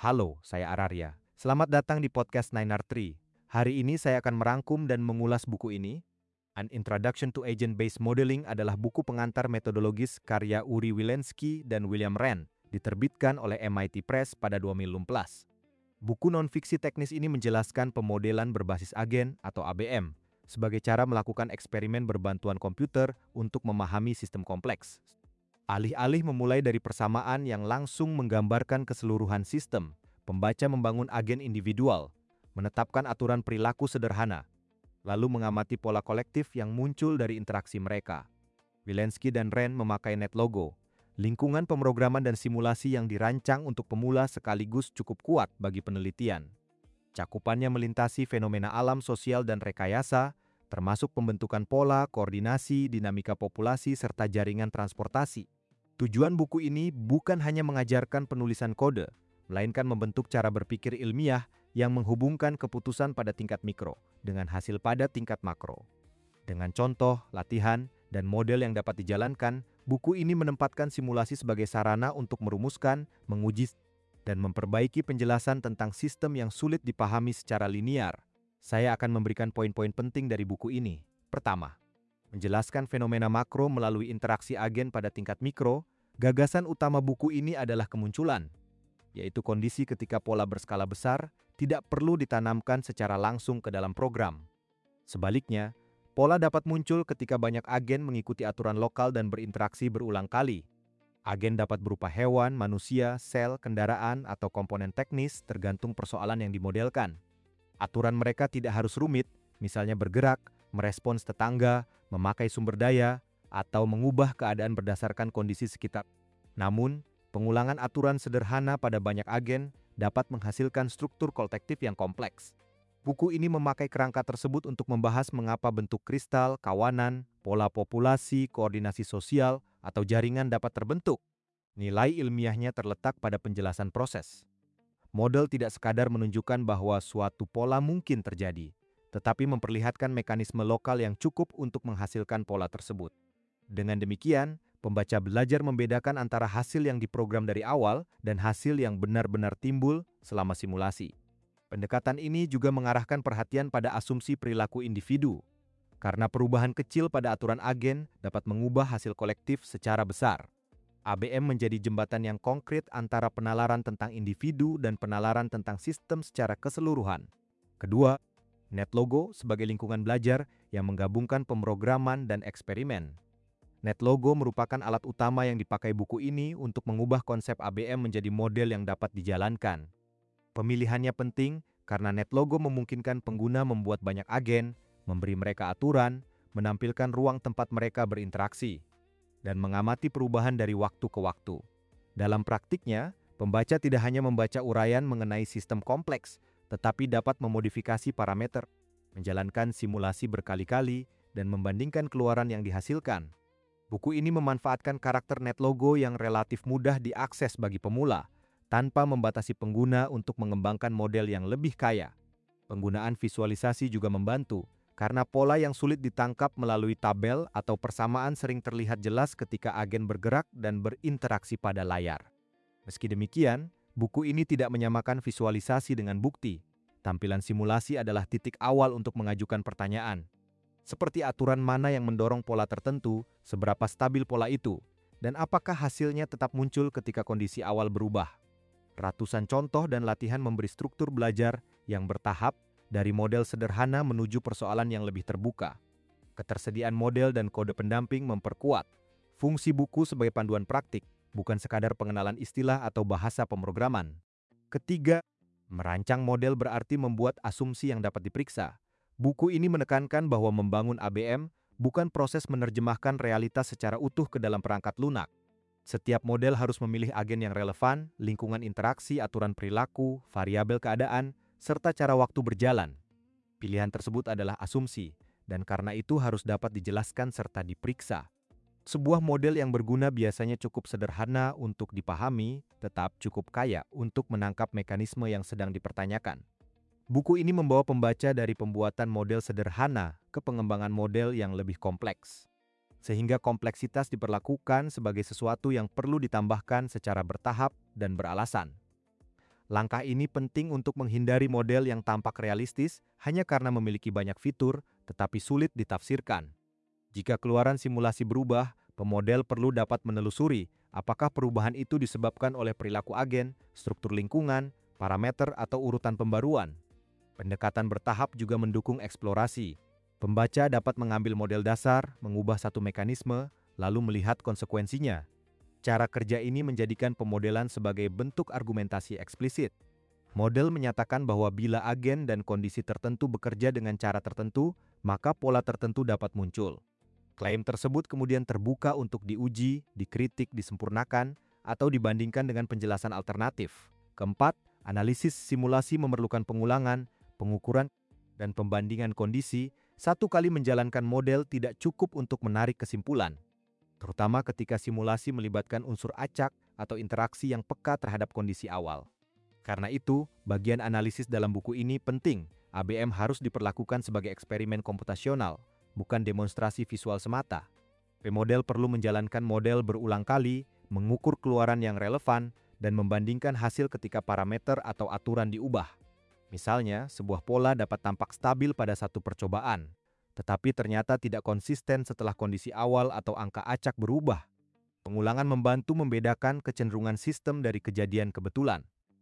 Halo, saya Ararya. Selamat datang di podcast 9R3. Hari ini saya akan merangkum dan mengulas buku ini. An Introduction to Agent-Based Modeling adalah buku pengantar metodologis karya Uri Wilensky dan William Wren, diterbitkan oleh MIT Press pada 2016. Buku non-fiksi teknis ini menjelaskan pemodelan berbasis agen atau ABM sebagai cara melakukan eksperimen berbantuan komputer untuk memahami sistem kompleks. Alih-alih memulai dari persamaan yang langsung menggambarkan keseluruhan sistem, pembaca membangun agen individual, menetapkan aturan perilaku sederhana, lalu mengamati pola kolektif yang muncul dari interaksi mereka. Wilensky dan Wren memakai NetLogo, lingkungan pemrograman dan simulasi yang dirancang untuk pemula sekaligus cukup kuat bagi penelitian. Cakupannya melintasi fenomena alam sosial dan rekayasa, termasuk pembentukan pola, koordinasi, dinamika populasi, serta jaringan transportasi. Tujuan buku ini bukan hanya mengajarkan penulisan kode, melainkan membentuk cara berpikir ilmiah yang menghubungkan keputusan pada tingkat mikro dengan hasil pada tingkat makro. Dengan contoh, latihan, dan model yang dapat dijalankan, buku ini menempatkan simulasi sebagai sarana untuk merumuskan, menguji, dan memperbaiki penjelasan tentang sistem yang sulit dipahami secara linear. Saya akan memberikan poin-poin penting dari buku ini. Pertama, menjelaskan fenomena makro melalui interaksi agen pada tingkat mikro. Gagasan utama buku ini adalah kemunculan, yaitu kondisi ketika pola berskala besar tidak perlu ditanamkan secara langsung ke dalam program. Sebaliknya, pola dapat muncul ketika banyak agen mengikuti aturan lokal dan berinteraksi berulang kali. Agen dapat berupa hewan, manusia, sel, kendaraan, atau komponen teknis tergantung persoalan yang dimodelkan. Aturan mereka tidak harus rumit, misalnya bergerak, merespons tetangga, memakai sumber daya, atau mengubah keadaan berdasarkan kondisi sekitar. Namun, pengulangan aturan sederhana pada banyak agen dapat menghasilkan struktur kolektif yang kompleks. Buku ini memakai kerangka tersebut untuk membahas mengapa bentuk kristal, kawanan, pola populasi, koordinasi sosial, atau jaringan dapat terbentuk. Nilai ilmiahnya terletak pada penjelasan proses. Model tidak sekadar menunjukkan bahwa suatu pola mungkin terjadi, tetapi memperlihatkan mekanisme lokal yang cukup untuk menghasilkan pola tersebut. Dengan demikian, pembaca belajar membedakan antara hasil yang diprogram dari awal dan hasil yang benar-benar timbul selama simulasi. Pendekatan ini juga mengarahkan perhatian pada asumsi perilaku individu, karena perubahan kecil pada aturan agen dapat mengubah hasil kolektif secara besar. ABM menjadi jembatan yang konkret antara penalaran tentang individu dan penalaran tentang sistem secara keseluruhan. Kedua, NetLogo sebagai lingkungan belajar yang menggabungkan pemrograman dan eksperimen. NetLogo merupakan alat utama yang dipakai buku ini untuk mengubah konsep ABM menjadi model yang dapat dijalankan. Pemilihannya penting karena NetLogo memungkinkan pengguna membuat banyak agen, memberi mereka aturan, menampilkan ruang tempat mereka berinteraksi, dan mengamati perubahan dari waktu ke waktu. Dalam praktiknya, pembaca tidak hanya membaca uraian mengenai sistem kompleks, tetapi dapat memodifikasi parameter, menjalankan simulasi berkali-kali, dan membandingkan keluaran yang dihasilkan. Buku ini memanfaatkan karakter NetLogo yang relatif mudah diakses bagi pemula, tanpa membatasi pengguna untuk mengembangkan model yang lebih kaya. Penggunaan visualisasi juga membantu, karena pola yang sulit ditangkap melalui tabel atau persamaan sering terlihat jelas ketika agen bergerak dan berinteraksi pada layar. Meski demikian, buku ini tidak menyamakan visualisasi dengan bukti. Tampilan simulasi adalah titik awal untuk mengajukan pertanyaan. Seperti aturan mana yang mendorong pola tertentu, seberapa stabil pola itu, dan apakah hasilnya tetap muncul ketika kondisi awal berubah. Ratusan contoh dan latihan memberi struktur belajar yang bertahap dari model sederhana menuju persoalan yang lebih terbuka. Ketersediaan model dan kode pendamping memperkuat fungsi buku sebagai panduan praktik, bukan sekadar pengenalan istilah atau bahasa pemrograman. Ketiga, merancang model berarti membuat asumsi yang dapat diperiksa. Buku ini menekankan bahwa membangun ABM bukan proses menerjemahkan realitas secara utuh ke dalam perangkat lunak. Setiap model harus memilih agen yang relevan, lingkungan interaksi, aturan perilaku, variabel keadaan, serta cara waktu berjalan. Pilihan tersebut adalah asumsi, dan karena itu harus dapat dijelaskan serta diperiksa. Sebuah model yang berguna biasanya cukup sederhana untuk dipahami, tetap cukup kaya untuk menangkap mekanisme yang sedang dipertanyakan. Buku ini membawa pembaca dari pembuatan model sederhana ke pengembangan model yang lebih kompleks, sehingga kompleksitas diperlakukan sebagai sesuatu yang perlu ditambahkan secara bertahap dan beralasan. Langkah ini penting untuk menghindari model yang tampak realistis hanya karena memiliki banyak fitur, tetapi sulit ditafsirkan. Jika keluaran simulasi berubah, pemodel perlu dapat menelusuri apakah perubahan itu disebabkan oleh perilaku agen, struktur lingkungan, parameter, atau urutan pembaruan. Pendekatan bertahap juga mendukung eksplorasi. Pembaca dapat mengambil model dasar, mengubah satu mekanisme, lalu melihat konsekuensinya. Cara kerja ini menjadikan pemodelan sebagai bentuk argumentasi eksplisit. Model menyatakan bahwa bila agen dan kondisi tertentu bekerja dengan cara tertentu, maka pola tertentu dapat muncul. Klaim tersebut kemudian terbuka untuk diuji, dikritik, disempurnakan, atau dibandingkan dengan penjelasan alternatif. Keempat, analisis simulasi memerlukan pengulangan, pengukuran, dan pembandingan kondisi. Satu kali menjalankan model tidak cukup untuk menarik kesimpulan, terutama ketika simulasi melibatkan unsur acak atau interaksi yang peka terhadap kondisi awal. Karena itu, bagian analisis dalam buku ini penting. ABM harus diperlakukan sebagai eksperimen komputasional, bukan demonstrasi visual semata. Pemodel perlu menjalankan model berulang kali, mengukur keluaran yang relevan, dan membandingkan hasil ketika parameter atau aturan diubah. Misalnya, sebuah pola dapat tampak stabil pada satu percobaan, tetapi ternyata tidak konsisten setelah kondisi awal atau angka acak berubah. Pengulangan membantu membedakan kecenderungan sistem dari kejadian kebetulan.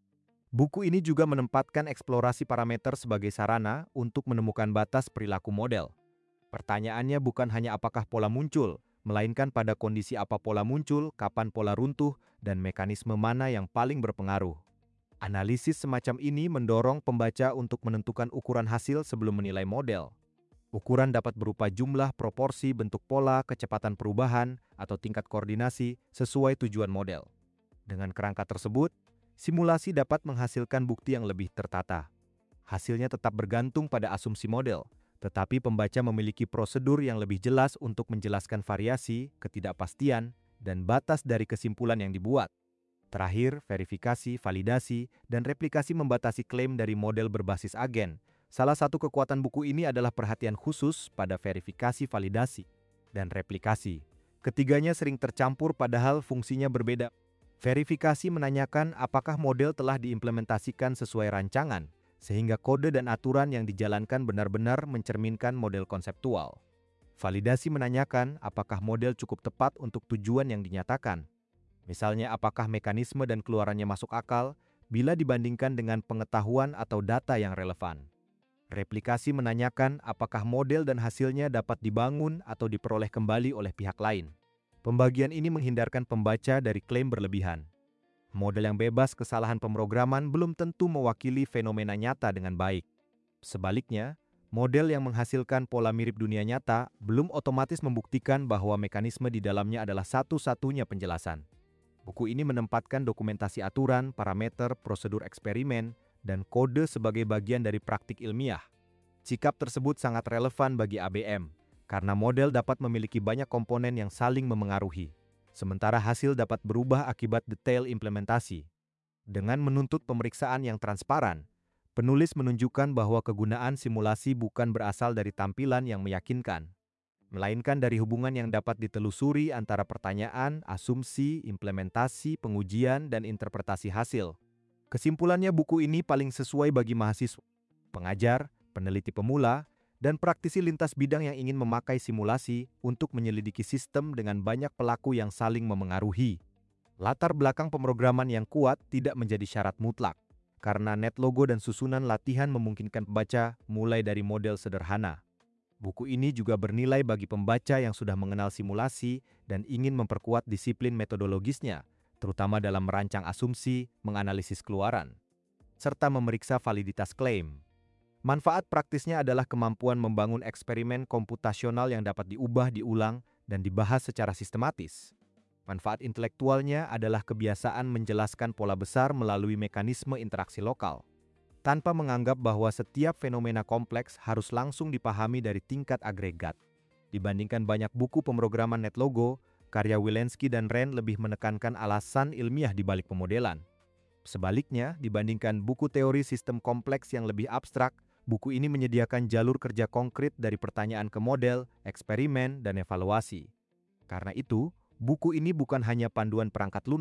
Buku ini juga menempatkan eksplorasi parameter sebagai sarana untuk menemukan batas perilaku model. Pertanyaannya bukan hanya apakah pola muncul, melainkan pada kondisi apa pola muncul, kapan pola runtuh, dan mekanisme mana yang paling berpengaruh. Analisis semacam ini mendorong pembaca untuk menentukan ukuran hasil sebelum menilai model. Ukuran dapat berupa jumlah, proporsi, bentuk pola, kecepatan perubahan, atau tingkat koordinasi sesuai tujuan model. Dengan kerangka tersebut, simulasi dapat menghasilkan bukti yang lebih tertata. Hasilnya tetap bergantung pada asumsi model, tetapi pembaca memiliki prosedur yang lebih jelas untuk menjelaskan variasi, ketidakpastian, dan batas dari kesimpulan yang dibuat. Terakhir, verifikasi, validasi, dan replikasi membatasi klaim dari model berbasis agen. Salah satu kekuatan buku ini adalah perhatian khusus pada verifikasi, validasi, dan replikasi. Ketiganya sering tercampur padahal fungsinya berbeda. Verifikasi menanyakan apakah model telah diimplementasikan sesuai rancangan, sehingga kode dan aturan yang dijalankan benar-benar mencerminkan model konseptual. Validasi menanyakan apakah model cukup tepat untuk tujuan yang dinyatakan. Misalnya apakah mekanisme dan keluarannya masuk akal bila dibandingkan dengan pengetahuan atau data yang relevan. Replikasi menanyakan apakah model dan hasilnya dapat dibangun atau diperoleh kembali oleh pihak lain. Pembagian ini menghindarkan pembaca dari klaim berlebihan. Model yang bebas kesalahan pemrograman belum tentu mewakili fenomena nyata dengan baik. Sebaliknya, model yang menghasilkan pola mirip dunia nyata belum otomatis membuktikan bahwa mekanisme di dalamnya adalah satu-satunya penjelasan. Buku ini menempatkan dokumentasi aturan, parameter, prosedur eksperimen, dan kode sebagai bagian dari praktik ilmiah. Sikap tersebut sangat relevan bagi ABM, karena model dapat memiliki banyak komponen yang saling memengaruhi. Sementara hasil dapat berubah akibat detail implementasi. Dengan menuntut pemeriksaan yang transparan, penulis menunjukkan bahwa kegunaan simulasi bukan berasal dari tampilan yang meyakinkan, melainkan dari hubungan yang dapat ditelusuri antara pertanyaan, asumsi, implementasi, pengujian, dan interpretasi hasil. Kesimpulannya, buku ini paling sesuai bagi mahasiswa, pengajar, peneliti pemula, dan praktisi lintas bidang yang ingin memakai simulasi untuk menyelidiki sistem dengan banyak pelaku yang saling memengaruhi. Latar belakang pemrograman yang kuat tidak menjadi syarat mutlak, karena net logo dan susunan latihan memungkinkan pembaca mulai dari model sederhana. Buku ini juga bernilai bagi pembaca yang sudah mengenal simulasi dan ingin memperkuat disiplin metodologisnya, terutama dalam merancang asumsi, menganalisis keluaran, serta memeriksa validitas klaim. Manfaat praktisnya adalah kemampuan membangun eksperimen komputasional yang dapat diubah, diulang, dan dibahas secara sistematis. Manfaat intelektualnya adalah kebiasaan menjelaskan pola besar melalui mekanisme interaksi lokal, tanpa menganggap bahwa setiap fenomena kompleks harus langsung dipahami dari tingkat agregat. Dibandingkan banyak buku pemrograman NetLogo, karya Wilensky dan Wren lebih menekankan alasan ilmiah di balik pemodelan. Sebaliknya, dibandingkan buku teori sistem kompleks yang lebih abstrak, buku ini menyediakan jalur kerja konkret dari pertanyaan ke model, eksperimen, dan evaluasi. Karena itu, buku ini bukan hanya panduan perangkat lunak,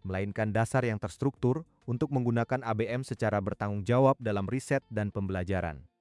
melainkan dasar yang terstruktur untuk menggunakan ABM secara bertanggung jawab dalam riset dan pembelajaran.